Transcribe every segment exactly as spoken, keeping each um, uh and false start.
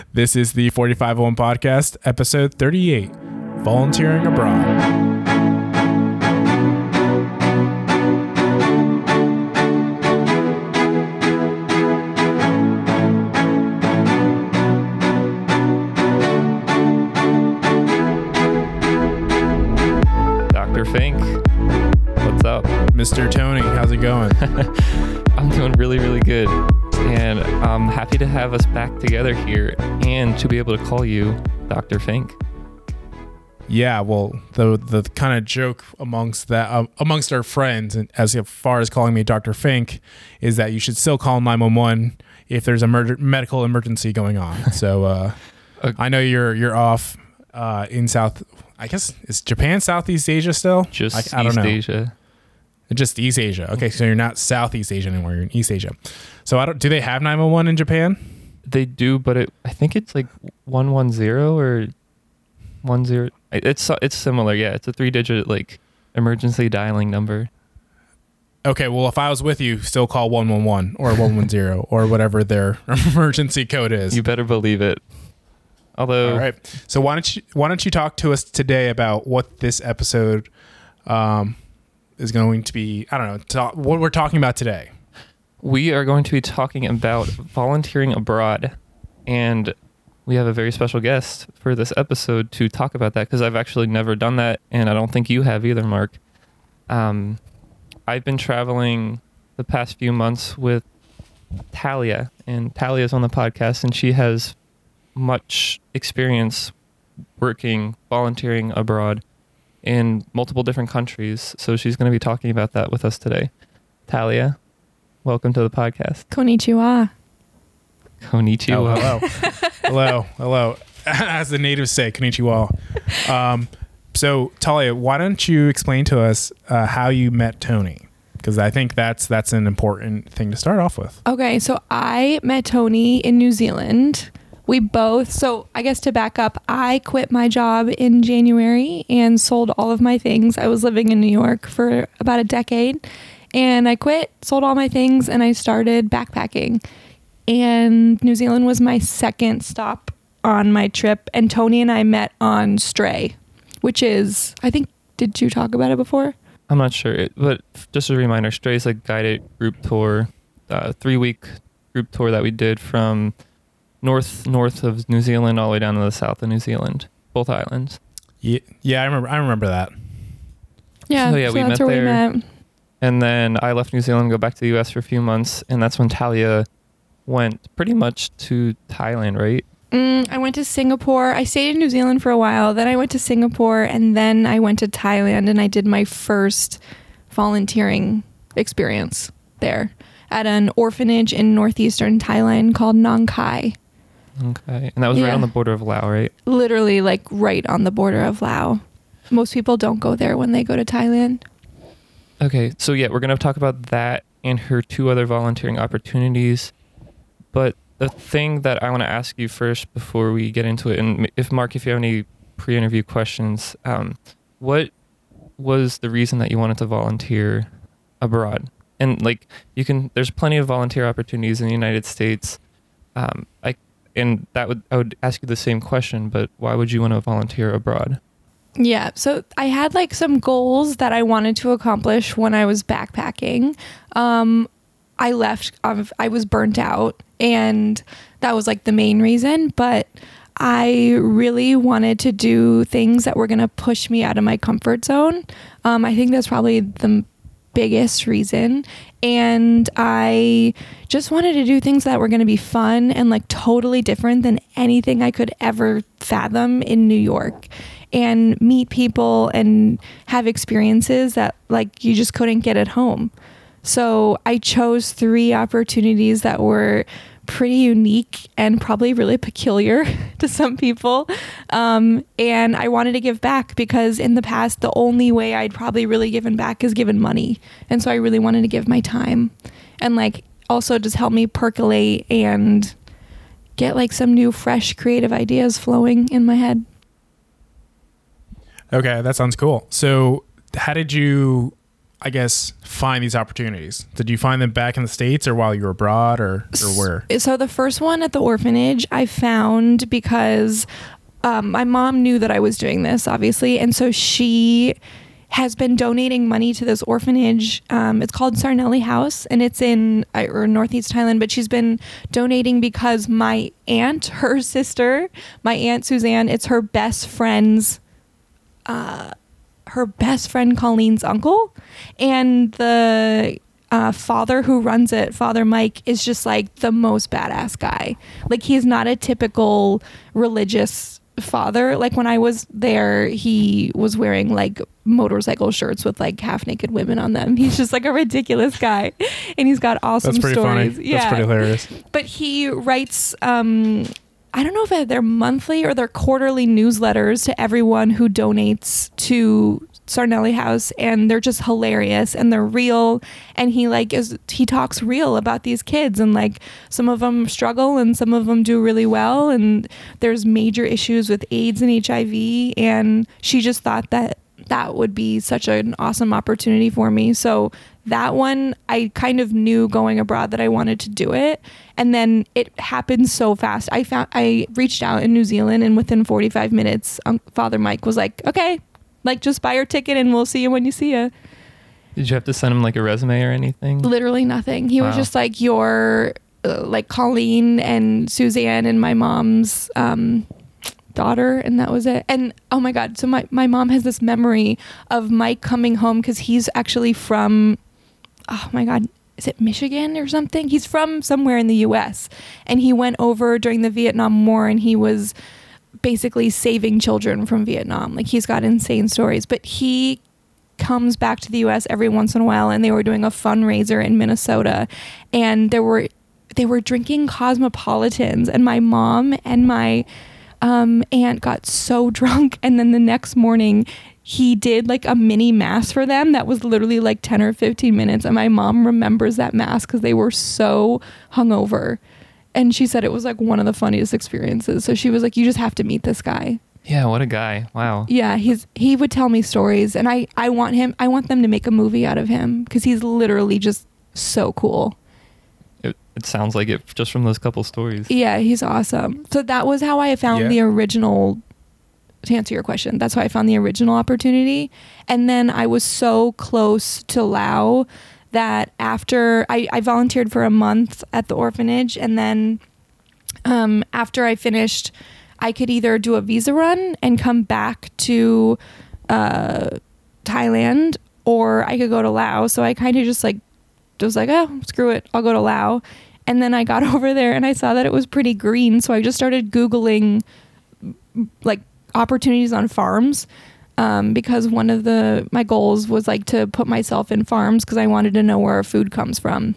This is the forty-five oh one Podcast, episode thirty-eight, Volunteering Abroad. Fink, what's up? Mister Tony, how's it going? I'm doing really, really good. And I'm happy to have us back together here and to be able to call you Doctor Fink. Yeah, well, the the kind of joke amongst that uh, amongst our friends, and as far as calling me Doctor Fink, is that you should still call nine one one if there's a murder, medical emergency going on. So uh, okay. I know you're you're off uh, in South. I guess is Japan Southeast Asia still? Just I, I don't East know. Asia. Just East Asia. Okay, so you're not Southeast Asia anymore. You're in East Asia. So I don't. Do they have nine one one in Japan? They do, but it. I think it's like one one zero or one zero. It's it's similar. Yeah, it's a three digit like emergency dialing number. Okay, well, if I was with you, still call one one one or one one zero or whatever their emergency code is. You better believe it. Although, all right. So why don't you why don't you talk to us today about what this episode um, is going to be? I don't know. Talk, what we're talking about today. We are going to be talking about volunteering abroad, and we have a very special guest for this episode to talk about that because I've actually never done that, and I don't think you have either, Mark. Um, I've been traveling the past few months with Talia, and Talia's on the podcast, and she has much experience working, volunteering abroad in multiple different countries. So she's going to be talking about that with us today. Talia, welcome to the podcast. Konnichiwa. Konnichiwa. Oh, hello. hello. Hello. As the natives say, konnichiwa. Um, so Talia, why don't you explain to us uh, how you met Tony? Because I think that's that's an important thing to start off with. Okay, so I met Tony in New Zealand. We both, so I guess to back up, I quit my job in January and sold all of my things. I was living in New York for about a decade, and I quit, sold all my things, and I started backpacking. And New Zealand was my second stop on my trip, and Tony and I met on Stray, which is, I think, did you talk about it before? I'm not sure, but just a reminder, Stray is a guided group tour, uh, three-week group tour that we did from north north of New Zealand all the way down to the south of New Zealand, both islands. Yeah, yeah, I remember. I remember that. Yeah, so yeah, so we, that's met where there, we met. And then I left New Zealand, go back to the U S for a few months, and that's when Talia went pretty much to Thailand, right? Mm, I went to Singapore. I stayed in New Zealand for a while. Then I went to Singapore, and then I went to Thailand, and I did my first volunteering experience there at an orphanage in northeastern Thailand called Nong Khai. Okay. And that was yeah. right on the border of Laos, right? Literally, like, right on the border of Laos. Most people don't go there when they go to Thailand. Okay. So, yeah, we're going to talk about that and her two other volunteering opportunities. But the thing that I want to ask you first before we get into it, and if, Mark, if you have any pre-interview questions, um, what was the reason that you wanted to volunteer abroad? And, like, you can, there's plenty of volunteer opportunities in the United States. Um, I And that would I would ask you the same question, but why would you want to volunteer abroad? Yeah, so I had like some goals that I wanted to accomplish when I was backpacking. Um, I left, I was burnt out, and that was like the main reason, but I really wanted to do things that were going to push me out of my comfort zone. Um, I think that's probably the biggest reason. And I just wanted to do things that were going to be fun and like totally different than anything I could ever fathom in New York, and meet people and have experiences that like you just couldn't get at home. So I chose three opportunities that were pretty unique and probably really peculiar to some people. Um, and I wanted to give back because in the past, the only way I'd probably really given back is given money. And so I really wanted to give my time and like also just help me percolate and get like some new, fresh, creative ideas flowing in my head. Okay, that sounds cool. So how did you I guess, find these opportunities? Did you find them back in the States or while you were abroad or, or where? So the first one at the orphanage I found because um, my mom knew that I was doing this, obviously. And so she has been donating money to this orphanage. Um, it's called Sarnelli House, and it's in uh, or Northeast Thailand. But she's been donating because my aunt, her sister, my aunt Suzanne, it's her best friend's, uh, her best friend Colleen's uncle, and the uh, father who runs it, Father Mike, is just like the most badass guy. Like he's not a typical religious father. Like when I was there, he was wearing like motorcycle shirts with like half naked women on them. He's just like a ridiculous guy, and he's got awesome That's pretty stories. funny. Yeah, that's pretty hilarious. But he writes um I don't know if they're monthly or they're quarterly newsletters to everyone who donates to Sarnelli House, and they're just hilarious and they're real. And he like is he talks real about these kids, and like some of them struggle and some of them do really well, and there's major issues with AIDS and H I V, and she just thought that that would be such an awesome opportunity for me. So that one, I kind of knew going abroad that I wanted to do it. And then it happened so fast. I found, I reached out in New Zealand, and within forty-five minutes, um, Father Mike was like, okay, like just buy your ticket and we'll see you when you see you. Did you have to send him like a resume or anything? Literally nothing. He Wow. was just like, your, uh, like Colleen and Suzanne and my mom's, um, daughter, and that was it. And oh my god, so my, my mom has this memory of Mike coming home because he's actually from, oh my god, is it Michigan or something? He's from somewhere in the U S, and he went over during the Vietnam War, and he was basically saving children from Vietnam. Like he's got insane stories, but he comes back to the U S every once in a while, and they were doing a fundraiser in Minnesota, and there were they were drinking Cosmopolitans, and my mom and my Um, aunt got so drunk, and then the next morning he did like a mini mass for them that was literally like ten or fifteen minutes, and my mom remembers that mass because they were so hungover, and she said it was like one of the funniest experiences. So she was like, you just have to meet this guy. Yeah, what a guy. Wow. Yeah, he's he would tell me stories, and I I want him I want them to make a movie out of him because he's literally just so cool. It, it sounds like it just from those couple stories. Yeah, he's awesome. So that was how I found Yeah. the original, to answer your question, that's how I found the original opportunity. And then I was so close to Lao that after I, I volunteered for a month at the orphanage, and then um, after I finished, I could either do a visa run and come back to uh, Thailand, or I could go to Laos. So I kind of just like was like, oh, screw it, I'll go to Laos. And then I got over there and I saw that it was pretty green, so I just started Googling like opportunities on farms, um, because one of the my goals was like to put myself in farms because I wanted to know where our food comes from.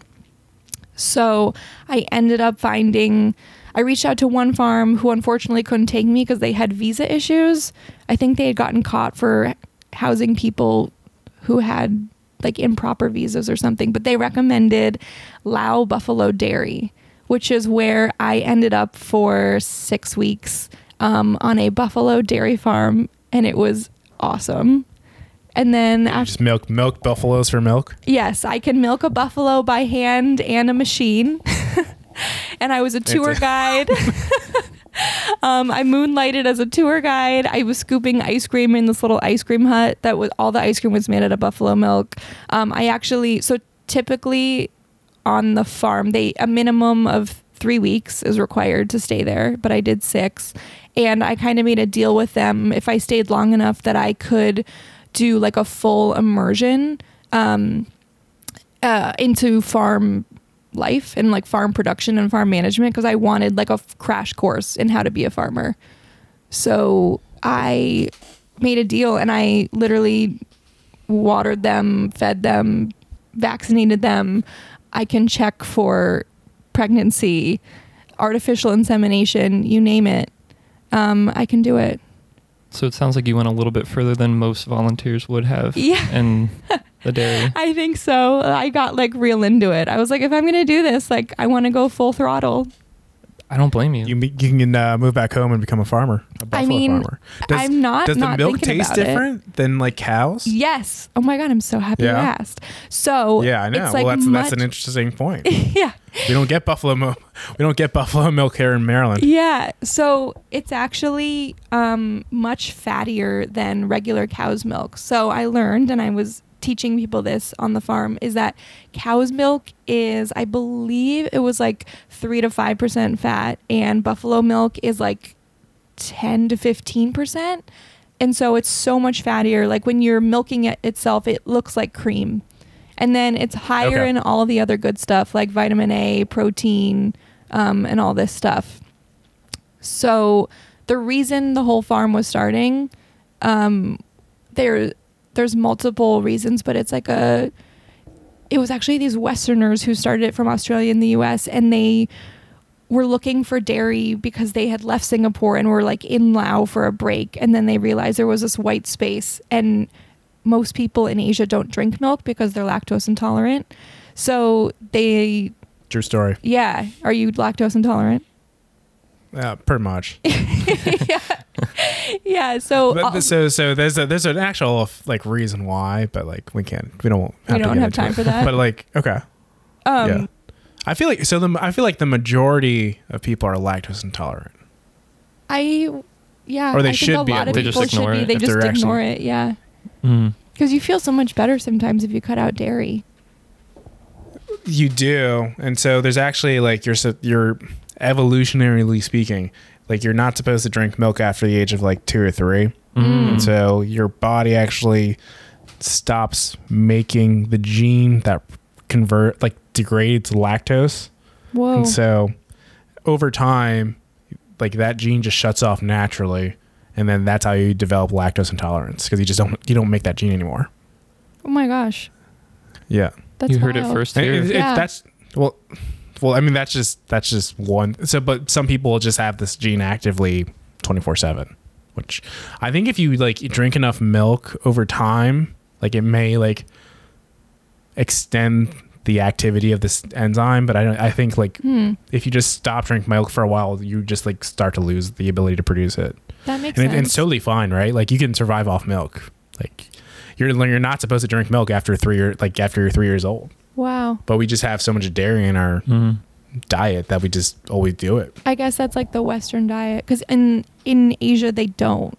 So I ended up finding, I reached out to one farm who unfortunately couldn't take me because they had visa issues. I think they had gotten caught for housing people who had like improper visas or something, but they recommended Lao Buffalo Dairy, which is where I ended up for six weeks um, on a buffalo dairy farm, and it was awesome. And then You after, just milk milk buffaloes for milk. yes, I can milk a buffalo by hand and a machine. And I was a tour guide. um, I moonlighted as a tour guide. I was scooping ice cream in this little ice cream hut that was all the ice cream was made out of buffalo milk. Um, I actually, so typically on the farm, they a minimum of three weeks is required to stay there, but I did six. And I kind of made a deal with them if I stayed long enough that I could do like a full immersion um, uh, into farm life and like farm production and farm management, because I wanted like a f- crash course in how to be a farmer. So I made a deal, and I literally watered them, fed them, vaccinated them. I can check for pregnancy, artificial insemination, you name it. Um, I can do it. So it sounds like you went a little bit further than most volunteers would have. Yeah. In the dairy. I think so. I got like real into it. I was like, if I'm going to do this, like I want to go full throttle. I don't blame you. You, you can uh, move back home and become a farmer, a buffalo I mean, farmer. Does, I'm not Does not the milk thinking taste about it. different than like cows? Yes. Oh my god, I'm so happy you Yeah. asked. So Yeah, I know. It's like well, that's much, that's an interesting point. yeah. We don't get buffalo milk. We don't get buffalo milk here in Maryland. Yeah. So it's actually um, much fattier than regular cow's milk. So I learned, and I was teaching people this on the farm, is that cow's milk is, I believe it was like three to five percent fat, and buffalo milk is like ten to fifteen percent. And so it's so much fattier. Like when you're milking it itself, it looks like cream. And then it's higher Okay. in all the other good stuff like vitamin A, protein, um, and all this stuff. So the reason the whole farm was starting, um, there, there's multiple reasons, but it's like a, it was actually these Westerners who started it from Australia and the U S, and they were looking for dairy because they had left Singapore and were like in Laos for a break. And then they realized there was this white space, and most people in Asia don't drink milk because they're lactose intolerant. So they, True story. yeah. Are you lactose intolerant? Uh, pretty much. yeah. Yeah. So, But, uh, so so there's a there's an actual like reason why, but like we can't we don't have We to don't get have into time it. for that. But like okay, um, yeah. I feel like so the I feel like the majority of people are lactose intolerant. I, yeah. Or they I should think a be, lot at of They least. just people should ignore be. it They if just they're ignore actually- it. Yeah. Mm. Because you feel so much better sometimes if you cut out dairy. You do, and so there's actually like you're so you're evolutionarily speaking, like you're not supposed to drink milk after the age of like two or three, Mm. and so your body actually stops making the gene that convert like degrades lactose, Whoa. and so over time, like that gene just shuts off naturally, and then that's how you develop lactose intolerance because you just don't you don't make that gene anymore. Oh my gosh. Yeah. That's You heard it wild. first And here. it- it- Yeah. that's well, well. I mean, that's just that's just one. So, but some people just have this gene actively twenty four seven, which I think if you like drink enough milk over time, like it may like extend the activity of this enzyme. But I don't. I think like Hmm. if you just stop drinking milk for a while, you just like start to lose the ability to produce it, That makes and, it, sense. and it's totally fine, right? Like you can survive off milk. Like you're you're not supposed to drink milk after three year like after you're three years old. Wow. But we just have so much dairy in our Mm. diet that we just always do it. I guess that's like the Western diet, because in in Asia they don't.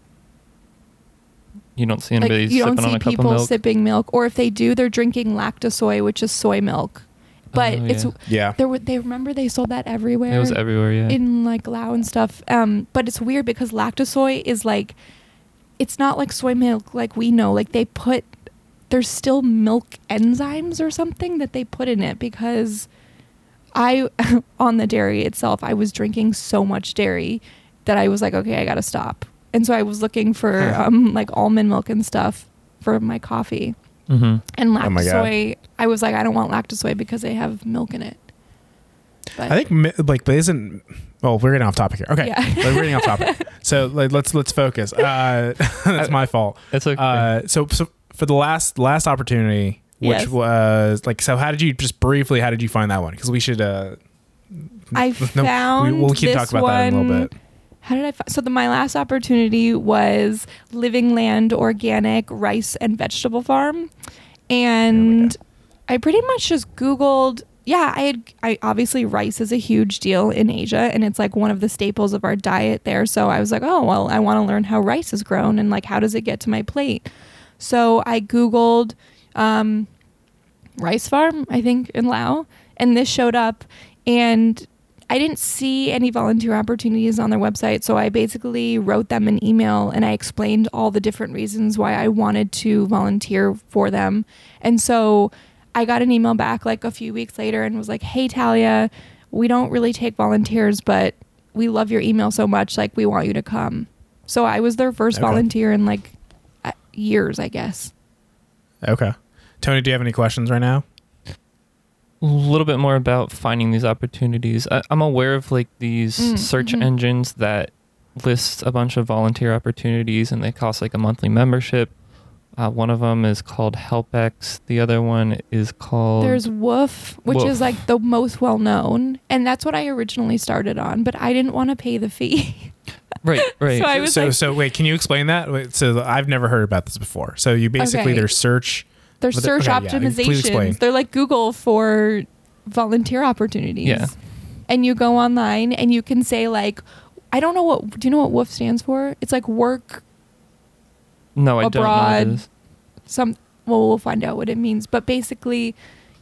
You don't see Like anybody you don't sipping on see a cup of people milk. sipping milk, or if they do, they're drinking lactosoy, which is soy milk. But Oh, it's yeah. Yeah. there. were- They remember they sold that everywhere. It was everywhere, yeah. in like Lao and stuff. Um, but it's weird because lactosoy is like, it's not like soy milk like we know. Like they put, there's still milk enzymes or something that they put in it, because I, on the dairy itself, I was drinking so much dairy that I was like, okay, I gotta stop. And so I was looking for Huh. um, like almond milk and stuff for my coffee. Mm-hmm. And Oh my God. lactosoy, I was like, I don't want lactosoy because they have milk in it. But I think mi- like but isn't well we're getting off topic here. Okay. Yeah. Like, we're getting off topic. So like, let's let's focus. Uh, that's my fault. It's okay. Uh, so so for the last last opportunity, which Yes. was like so how did you just briefly how did you find that one? Because we should uh I no, found we, we'll keep this talking about that in a little one- bit. How did I? Fi- so the my last opportunity was Living Land Organic Rice and Vegetable Farm, and I pretty much just Googled. Yeah, I had. I obviously rice is a huge deal in Asia, and it's like one of the staples of our diet there. So I was like, oh well, I want to learn how rice is grown and like how does it get to my plate. So I Googled um, rice farm, I think in Laos, and this showed up, and I didn't see any volunteer opportunities on their website, so I basically wrote them an email and I explained all the different reasons why I wanted to volunteer for them. And so I got an email back like a few weeks later and was like, hey, Talia, we don't really take volunteers, but we love your email so much, like we want you to come. So I was their first Okay. volunteer in like uh, years, I guess. Okay. Tony, do you have any questions right now? A little bit more about finding these opportunities. I, I'm aware of like these Mm, search mhm. engines that list a bunch of volunteer opportunities, and they cost like a monthly membership. Uh, one of them is called HelpX. The other one is called... There's Woof, which Woof. is like the most well known. And that's what I originally started on, but I didn't want to pay the fee. Right, right. So I was so like, so wait, can you explain that? Wait, so I've never heard about this before. So you basically Okay. there's search. they're But the- search okay, yeah, please explain. optimizations. They're like Google for volunteer opportunities. Yeah. And you go online and you can say like, I don't know what, do you know what Woof stands for? It's like work No, I don't know what abroad. it is. some well we'll find out what it means, but basically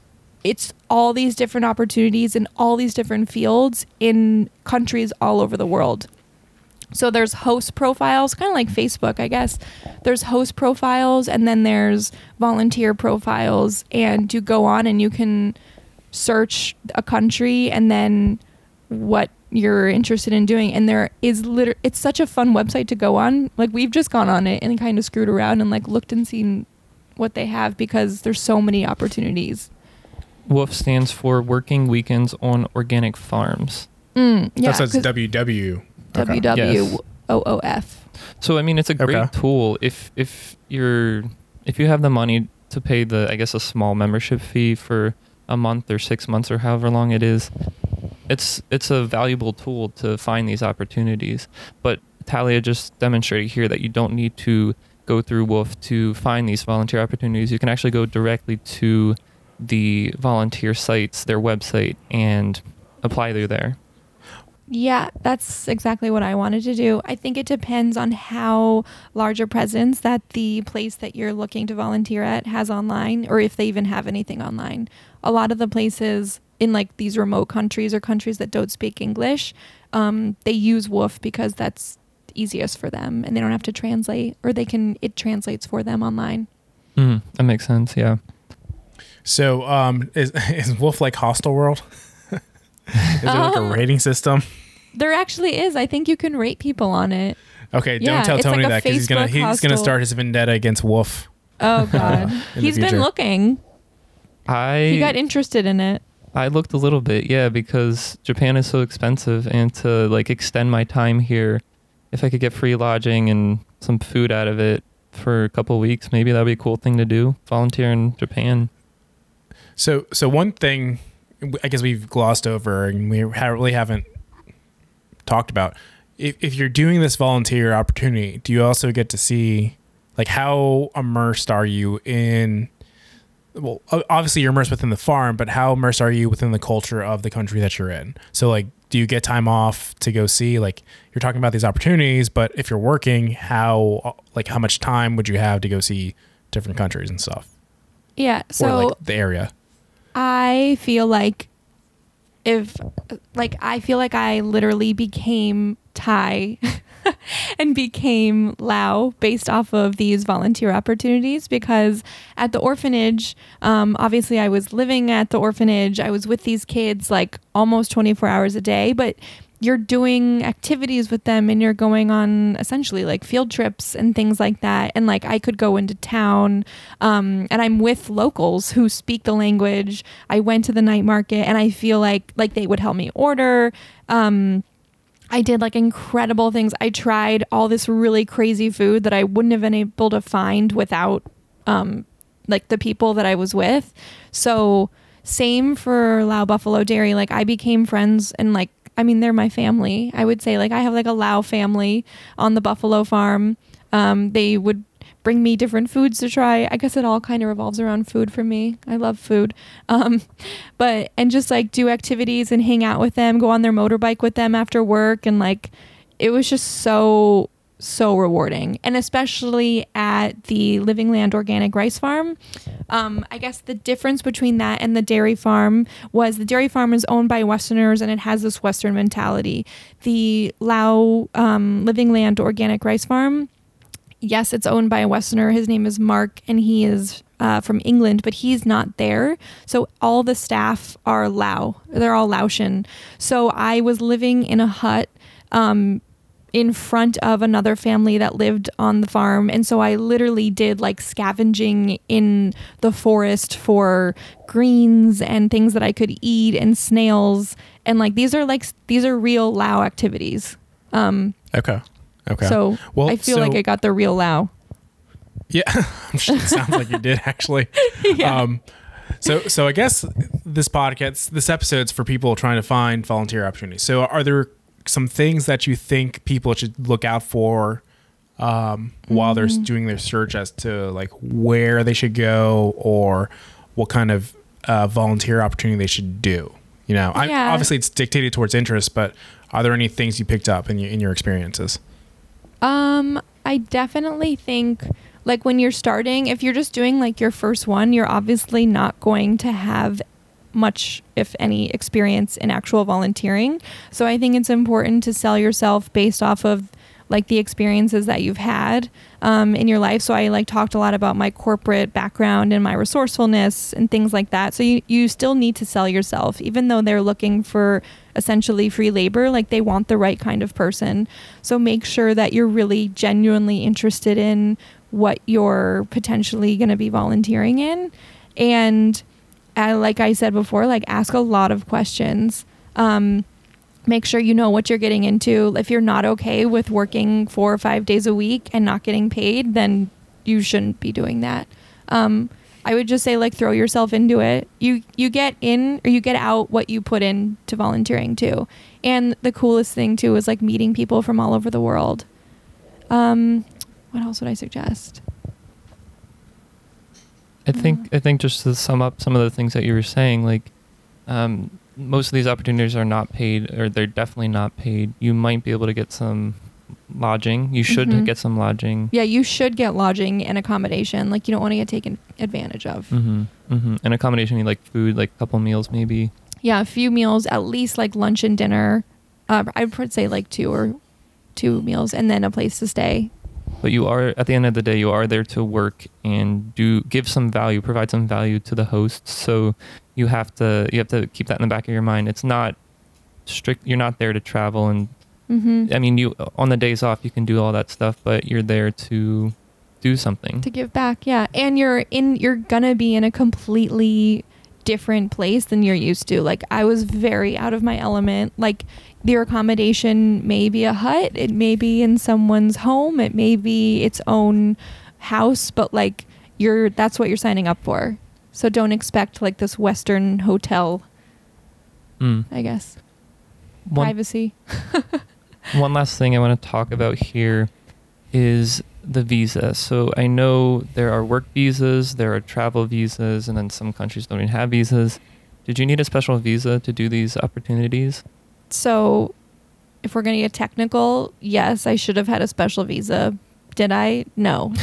it's all these different opportunities in all these different fields in countries all over the world. So there's host profiles, kind of like Facebook, I guess. There's host profiles and then there's volunteer profiles, and you go on and you can search a country and then what you're interested in doing, and there is liter- it's such a fun website to go on. Like we've just gone on it and kind of screwed around and like looked and seen what they have because there's so many opportunities. WOOF stands for Working Weekends on Organic Farms. Mm, yeah, That's what's 'cause W W. W Okay. W O O F. So I mean, it's a great Okay. tool if if you're if you have the money to pay the I guess a small membership fee for a month or six months or however long it is. It's it's a valuable tool to find these opportunities. But Talia just demonstrated here that you don't need to go through WOOF to find these volunteer opportunities. You can actually go directly to the volunteer sites, their website, and apply through there. Yeah, that's exactly what I wanted to do. I think it depends on how large a presence that the place that you're looking to volunteer at has online, or if they even have anything online. A lot of the places in like these remote countries or countries that don't speak English, um, they use WOOF because that's easiest for them and they don't have to translate, or they can, it translates for them online. Mm, that makes sense, yeah. So um, is is Wolf like Hostel World? Is there like a Um, rating system? There actually is. I think you can rate people on it. Okay, don't yeah, tell it's Tony like a that because he's gonna Facebook he's gonna hostel. start his vendetta against Wolf. Oh God, in the he's been future. looking. I He got interested in it. I looked a little bit, yeah, because Japan is so expensive, and to like extend my time here, if I could get free lodging and some food out of it for a couple of weeks, maybe that'd be a cool thing to do. Volunteer in Japan. So so one thing I guess we've glossed over and we ha- really haven't talked about, if if you're doing this volunteer opportunity, do you also get to see like how immersed are you in? Well, o- obviously you're immersed within the farm, but how immersed are you within the culture of the country that you're in? So like, do you get time off to go see, like you're talking about these opportunities, but if you're working, how, like how much time would you have to go see different countries and stuff? Yeah. So or like the area? I feel like if, like, I feel like I literally became Thai and became Lao based off of these volunteer opportunities, because at the orphanage, um, obviously I was living at the orphanage. I was with these kids like almost twenty-four hours a day, but you're doing activities with them and you're going on essentially like field trips and things like that. And like I could go into town um, and I'm with locals who speak the language. I went to the night market and I feel like like they would help me order. Um, I did like incredible things. I tried all this really crazy food that I wouldn't have been able to find without um, like the people that I was with. So same for Lao Buffalo Dairy. Like I became friends and like, I mean, they're my family. I would say like I have like a Lao family on the Buffalo farm. Um, they would bring me different foods to try. I guess it all kind of revolves around food for me. I love food. Um, but, and just like do activities and hang out with them, go on their motorbike with them after work. And like, it was just so, so rewarding. And especially at the Living Land Organic Rice Farm. Um, I guess the difference between that and the dairy farm was the dairy farm is owned by Westerners and it has this Western mentality. The Lao um, Living Land Organic Rice Farm, yes, it's owned by a Westerner. His name is Mark and he is uh, from England, but he's not there. So all the staff are Lao. They're all Laotian. So I was living in a hut um, in front of another family that lived on the farm. And so I literally did like scavenging in the forest for greens and things that I could eat and snails. And like, these are like, these are real Lao activities. Um, Okay. Okay. so Well, I feel so- like I got the real Lao. Yeah, it sounds like you did actually. Yeah. Um, so, so I guess this podcast, this episode's for people trying to find volunteer opportunities. So, are there some things that you think people should look out for um, while they're doing their search as to like where they should go or what kind of uh, volunteer opportunity they should do? You know, I, Yeah. obviously it's dictated towards interest, but are there any things you picked up in your, in your experiences? Um, I definitely think like when you're starting, if you're just doing like your first one, you're obviously not going to have much, if any, experience in actual volunteering. So I think it's important to sell yourself based off of like the experiences that you've had um, in your life. So I like talked a lot about my corporate background and my resourcefulness and things like that. So you, you still need to sell yourself, even though they're looking for essentially free labor, like they want the right kind of person. So make sure that you're really genuinely interested in what you're potentially going to be volunteering in. And uh, like I said before, like ask a lot of questions. Um, make sure you know what you're getting into. If you're not okay with working four or five days a week and not getting paid, then you shouldn't be doing that. Um, I would just say like throw yourself into it. You you get in or you get out what you put in to volunteering too. And the coolest thing too is like meeting people from all over the world. Um, what else would I suggest? I think I think just to sum up some of the things that you were saying, like um, most of these opportunities are not paid, or they're definitely not paid. You might be able to get some lodging. You should Mhm. get some lodging. Yeah, you should get lodging and accommodation. Like you don't want to get taken advantage of. Mm-hmm. Mm-hmm. And accommodation, you like food, like a couple meals maybe. Yeah, a few meals, at least like lunch and dinner. Uh, I would say like two or two meals, and then a place to stay. But you are, at the end of the day, you are there to work and do give some value, provide some value to the hosts. So you have to you have to keep that in the back of your mind. It's not strict. You're not there to travel, and Mm-hmm. I mean, you on the days off you can do all that stuff, but you're there to do something. To give back, yeah. And you're in. You're gonna be in a completely different place than you're used to. Like I was very out of my element. Like their accommodation may be a hut, it may be in someone's home, it may be its own house, but like you're that's what you're signing up for. So don't expect like this Western hotel, Mm. I guess. One, Privacy. one last thing I want to talk about here is the visa. So I know there are work visas, there are travel visas, and then some countries don't even have visas. Did you need a special visa to do these opportunities? So if we're going to get technical, yes, I should have had a special visa. Did I? No.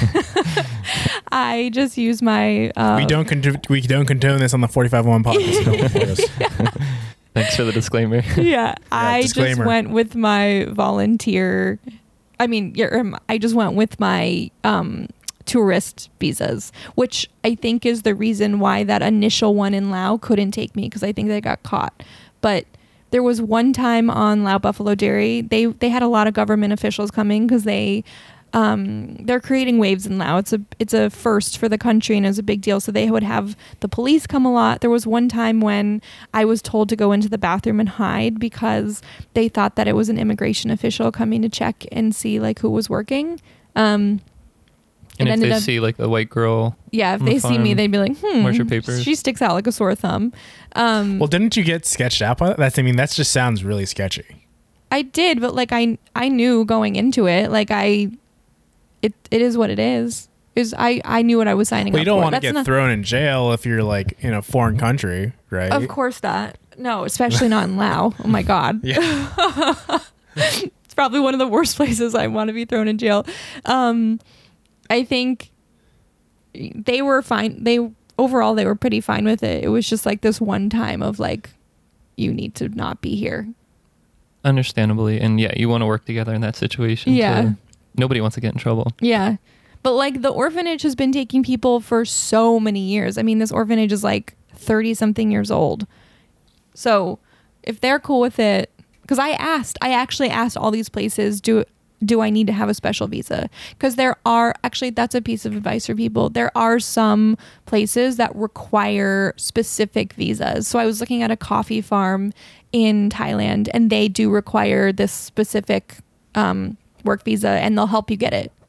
I just used my... Uh, we don't con- we don't condone this on the forty-five oh one podcast. Don't look for us. Thanks for the disclaimer. yeah, I disclaimer. just went with my volunteer... I mean, yeah, um, I just went with my um, tourist visas, which I think is the reason why that initial one in Laos couldn't take me, because I think they got caught. But there was one time on Lao Buffalo Dairy, they they had a lot of government officials coming because they um, they're creating waves in Laos. It's a it's a first for the country and it's a big deal. So they would have the police come a lot. There was one time when I was told to go into the bathroom and hide because they thought that it was an immigration official coming to check and see like who was working. Um, And it if ended they up- see like a white girl, yeah, if on the they see me, farm, they'd be like, "Hmm, where's your papers?" she sticks out like a sore thumb." Um, Well, didn't you get sketched out by that? That's I mean, that just sounds really sketchy. I did, but like I I knew going into it, like I, it it is what it is. Is I I knew what I was signing Well, up you don't for. want to That's get not- thrown in jail if you're like in a foreign country, right? Of course not. No, especially not in Laos. Oh my god. Yeah. It's probably one of the worst places I want to be thrown in jail. Um, I think they were fine. They overall they were pretty fine with it. It was just like this one time of like, you need to not be here. understandably, and yeah, you want to work together in that situation. Yeah. to- nobody wants to get in trouble. Yeah. But like the orphanage has been taking people for so many years. I mean, this orphanage is like thirty something years old. So if they're cool with it, because I asked, I actually asked all these places, do do I need to have a special visa? Because there are, actually, that's a piece of advice for people. There are some places that require specific visas. So I was looking at a coffee farm in Thailand, and they do require this specific um, work visa, and they'll help you get it.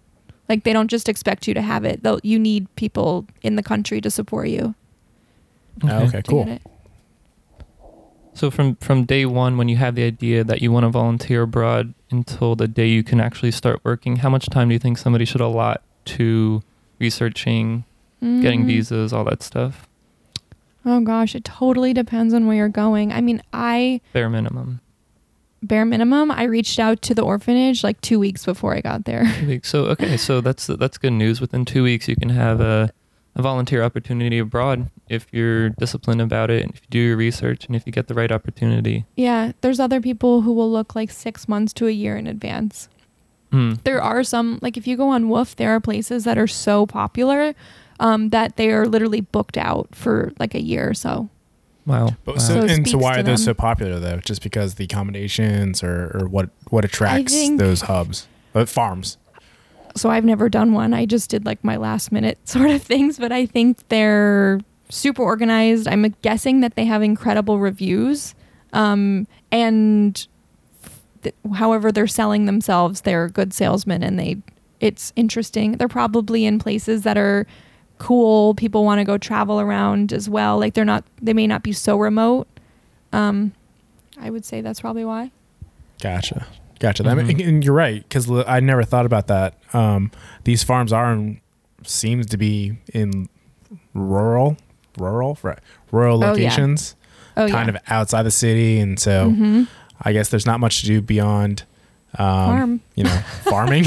Like they don't just expect you to have it. They'll, you need people in the country to support you. Okay, oh, okay to cool. get it. So from, from day one, when you have the idea that you want to volunteer abroad until the day you can actually start working, how much time do you think somebody should allot to researching, Mm. getting visas, all that stuff? Oh gosh, it totally depends on where you're going. I mean, I Bare minimum. bare minimum, I reached out to the orphanage like two weeks before I got there. Two weeks. So okay, so that's that's good news. Within two weeks, you can have a, a volunteer opportunity abroad if you're disciplined about it, and if you do your research, and if you get the right opportunity. Yeah, there's other people who will look like six months to a year in advance. Hmm. There are some, like if you go on Woof, there are places that are so popular um, that they are literally booked out for like a year or so. Wow. But wow. so, So it and so speaks why to are those them. so popular though? Just because the accommodations or, or what what attracts think- those hubs, uh, farms? So I've never done one. I just did like my last minute sort of things, but I think they're super organized. I'm guessing that they have incredible reviews. Um, and th- however they're selling themselves, they're good salesmen and they, it's interesting. They're probably in places that are cool. People want to go travel around as well. Like they're not, they may not be so remote. Um, I would say that's probably why. Gotcha. Gotcha. That Mhm. and you're right, because I never thought about that. Um, these farms are in, seems to be in rural, rural, right, rural Oh, yeah. locations, Oh, kind yeah. of outside the city, and so Mhm. I guess there's not much to do beyond, um, Farm. you know, farming.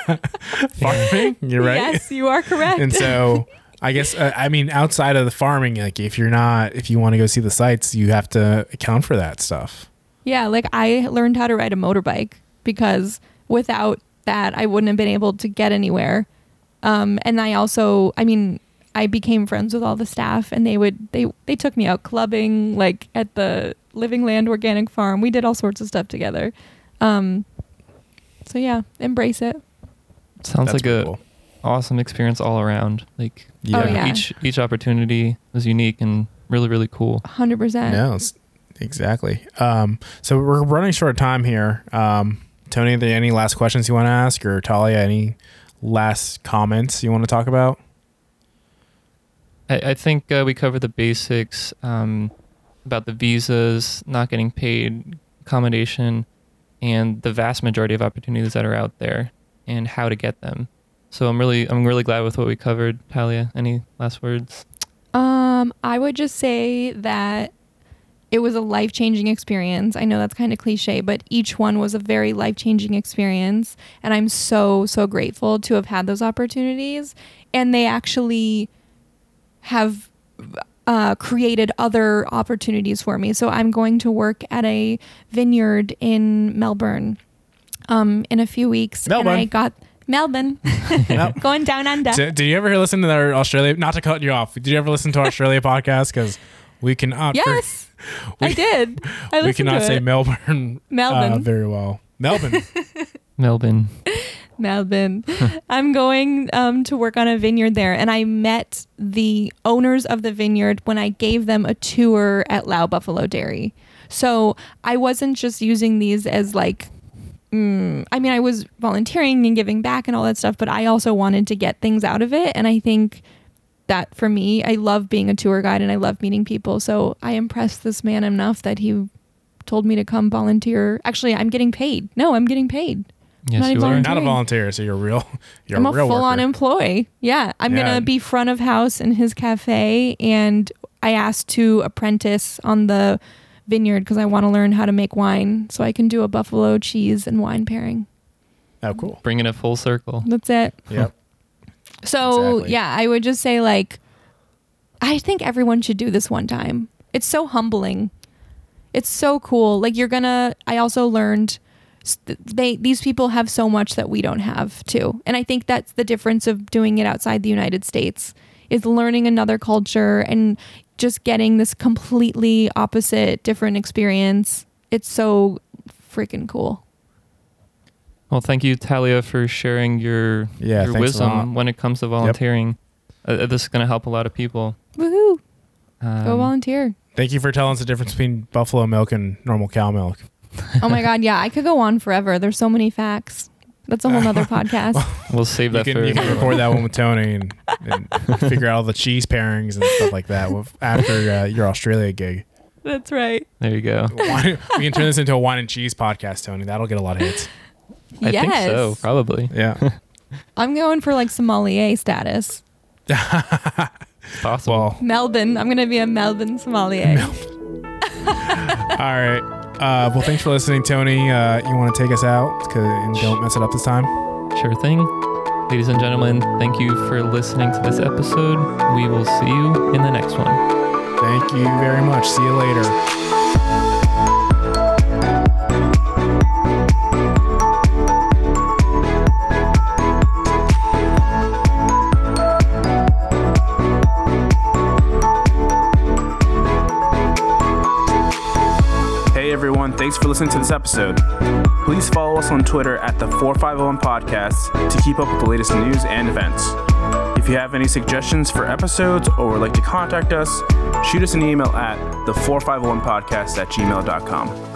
farming. You're right. Yes, you are correct. And so I guess uh, I mean outside of the farming, like if you're not, if you want to go see the sites, you have to account for that stuff. Yeah, like I learned how to ride a motorbike because without that, I wouldn't have been able to get anywhere. Um, and I also, I mean, I became friends with all the staff, and they would they they took me out clubbing, like at the Living Land Organic Farm. We did all sorts of stuff together. Um, so yeah, embrace it. Sounds That's like a cool. awesome experience all around. Like Yeah. Oh, yeah. each each opportunity was unique and really really cool. one hundred percent. No, it's, exactly. Um, so we're running short of time here. Um, Tony, are there any last questions you want to ask, or Talia, any last comments you want to talk about? I, I think uh, we covered the basics um, about the visas, not getting paid, accommodation, and the vast majority of opportunities that are out there and how to get them. So I'm really I'm really glad with what we covered. Talia, any last words? Um, I would just say that it was a life-changing experience. I know that's kind of cliche, but each one was a very life-changing experience. And I'm so, so grateful to have had those opportunities. And they actually have uh, created other opportunities for me. So I'm going to work at a vineyard in Melbourne um, in a few weeks. Melbourne. And I got... Melbourne. Yep. Going down under. Did, did you ever listen to our Australia? Not to cut you off. Did you ever listen to our Australia podcast? Because we cannot. Yes, we, I did. I we listened cannot to say it. Melbourne. Melbourne. Uh, very well. Melbourne. Melbourne. Melbourne. I'm going um, to work on a vineyard there. And I met the owners of the vineyard when I gave them a tour at Lau Buffalo Dairy. So I wasn't just using these as like, mm, I mean, I was volunteering and giving back and all that stuff, but I also wanted to get things out of it. And I think that for me, I love being a tour guide and I love meeting people. So I impressed this man enough that he told me to come volunteer. Actually, I'm getting paid. No, I'm getting paid. Yes, Not you even are. You're not a volunteering. volunteer, so you're real. You're I'm a a real full-on worker. employee. Yeah, I'm Yeah. gonna be front of house in his cafe, and I asked to apprentice on the vineyard because I want to learn how to make wine, so I can do a buffalo cheese and wine pairing. Oh, cool. Bringing it full circle. That's it. Yep. So Exactly. yeah, I would just say like, I think everyone should do this one time. It's so humbling. It's so cool. Like you're gonna. I also learned. They these people have so much that we don't have too, and I think that's the difference of doing it outside the United States is learning another culture and just getting this completely opposite, different experience. It's so freaking cool. Well, thank you, Talia, for sharing your Yeah, your thanks a lot. wisdom when it comes to volunteering. Uh, this is going to help a lot of people. Woohoo! Um, Go volunteer. Thank you for telling us the difference between buffalo milk and normal cow milk. Oh my god, yeah, I could go on forever. There's so many facts. That's a whole nother podcast. We'll save You that can, for you can record that one with Tony and, and figure out all the cheese pairings and stuff like that with- after uh, your Australia gig. That's right. There you go. Wine, we can turn this into a wine and cheese podcast, Tony. That'll get a lot of hits. I yes. think so, probably. Yeah. I'm going for like sommelier status. Possible. Well, Melbourne. I'm going to be a Melbourne sommelier. all right. Uh, well, thanks for listening, Tony. Uh, you want to take us out 'cause- and don't mess it up this time? Sure thing. Ladies and gentlemen, thank you for listening to this episode. We will see you in the next one. Thank you very much. See you later. Hey everyone, thanks for listening to this episode. Please follow us on Twitter at the four five oh one Podcast to keep up with the latest news and events. If you have any suggestions for episodes or would like to contact us, shoot us an email at the four five oh one podcast at gmail dot com.